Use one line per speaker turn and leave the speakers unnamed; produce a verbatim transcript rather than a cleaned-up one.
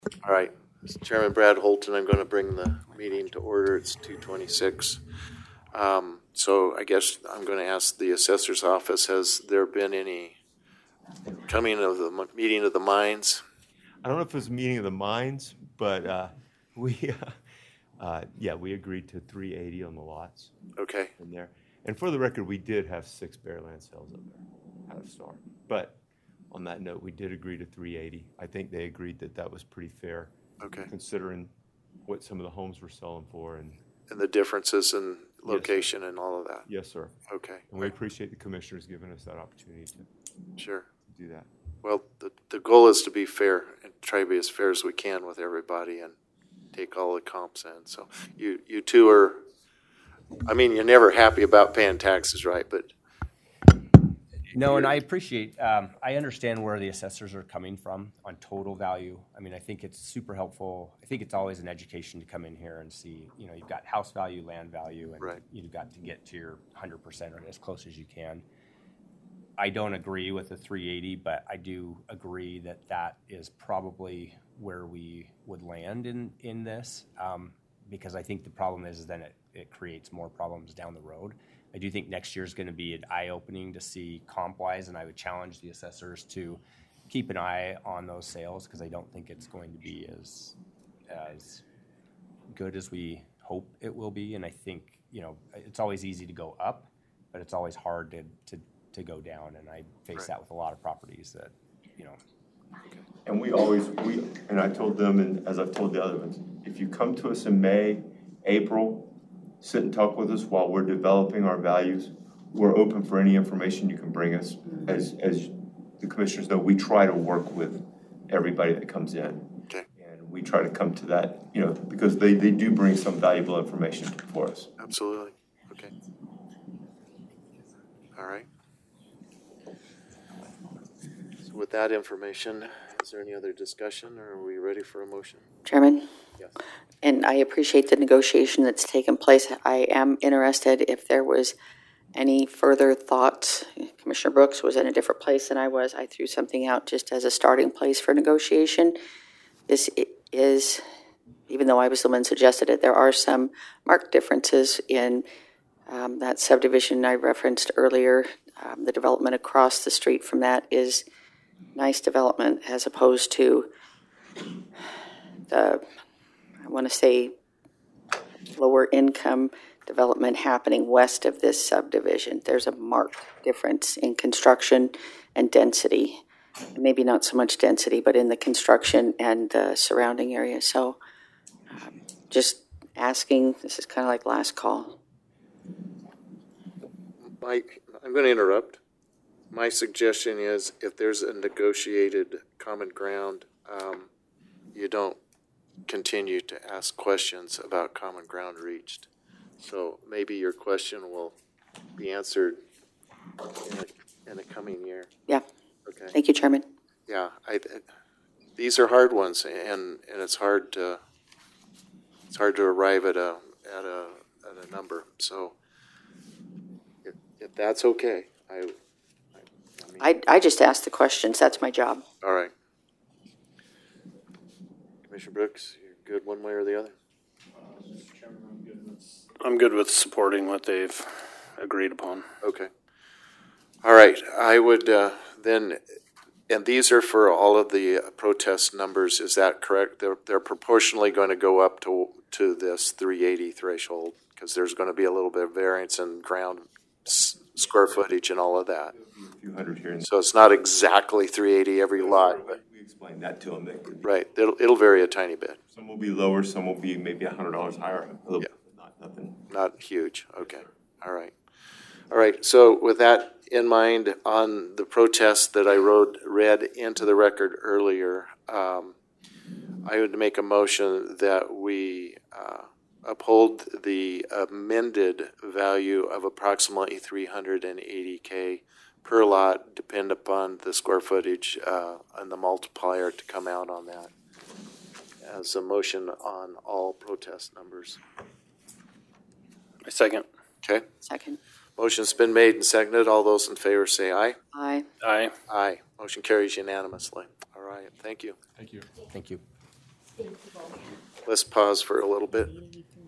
All right. Mister Chairman Brad Holton, I'm going to bring the meeting to order. It's two twenty-six. Um, so I guess I'm going to ask the assessor's office, has there been any coming of the meeting of the minds?
I don't know if it was a meeting of the minds, but uh, we, uh, uh, yeah, we agreed to three eighty on the lots
Okay.
in there. And for the record, we did have six bare land sales up there at a start. But on that note, we did agree to three eighty. I think they agreed that that was pretty fair,
Okay.
considering what some of the homes were selling for. And
And the differences in location
Yes,
and all of that.
yes, sir.
Okay.
And we appreciate the commissioners giving us that opportunity to,
Sure.
to do that.
Well, the, the goal is to be fair and try to be as fair as we can with everybody and take all the comps in. So you, you two are, I mean, you're never happy about paying taxes, right? But
No, and I appreciate, um, I understand where the assessors are coming from on total value. I mean, I think it's super helpful. I think it's always an education to come in here and see, you know, you've got house value, land value, and
Right.
you've got to get to your one hundred percent or as close as you can. I don't agree with the three eighty, but I do agree that that is probably where we would land in, in this, um, because I think the problem is, is then it, it creates more problems down the road. I do think next year is going to be an eye-opening to see comp-wise, and I would challenge the assessors to keep an eye on those sales, because I don't think it's going to be as as good as we hope it will be. And I think, you know, it's always easy to go up, but it's always hard to to, to go down, and I face
Right.
that with a lot of properties that, you know.
And we always, we, and I told them, and as I've told the other ones, if you come to us in May, April, sit and talk with us while we're developing our values, we're open for any information you can bring us. As, as the commissioners know, we try to work with everybody that comes in.
Okay.
And we try to come to that, you know, because they, they do bring some valuable information for us.
absolutely. Okay. All right. So with that information, is there any other discussion, or are we ready for a motion?
Chairman?
Yes.
And I appreciate the negotiation that's taken place. I am interested if there was any further thoughts. Commissioner Brooks was in a different place than I was. I threw something out just as a starting place for negotiation. This is, even though I was the one who suggested it, there are some marked differences in um, that subdivision I referenced earlier. Um, the development across the street from that is nice development as opposed to the, I want to say, lower income development happening west of this subdivision. There's a marked difference in construction and density. Maybe not so much density, but in the construction and the surrounding area. So um, just asking, this is kind of like last call.
My, I'm going to interrupt. My suggestion is if there's a negotiated common ground, um, you don't continue to ask questions about common ground reached. So maybe your question will be answered in a, in a coming year.
Yeah.
Okay.
Thank you, Chairman.
Yeah, I, I, these are hard ones, and, and it's hard to it's hard to arrive at a at a at a number. So if, if that's okay, I, I, I mean,
I, I just ask the questions. That's my job.
all right. Commissioner Brooks, you're good one way or the other?
Uh, Mister Chairman, I'm good with, I'm good with supporting what they've agreed upon.
Okay. All right. I would uh, then, and these are for all of the uh, protest numbers. Is that correct? They're they're proportionally going to go up to to this three eighty threshold because there's going to be a little bit of variance in ground s- square footage and all of that.
A few hundred here. And
So it's not exactly three eighty every lot, but
we explained that to them. That could be,
right. It'll it'll vary a tiny bit.
some will be lower, some will be maybe one hundred dollars higher. A little
Yeah.
bit, not nothing.
Not huge. Okay. All right. All right. So with that in mind, on the protest that I wrote, read into the record earlier, um, I would make a motion that we uh, uphold the amended value of approximately three hundred eighty K per lot, depend upon the square footage uh, and the multiplier to come out on that as a motion on all protest numbers.
I second.
Okay.
Second.
Motion's been made and seconded. All those in favor say aye.
Aye.
Aye.
Aye. Motion carries unanimously. All right. Thank you.
Thank you.
Thank you.
let's pause for a little bit.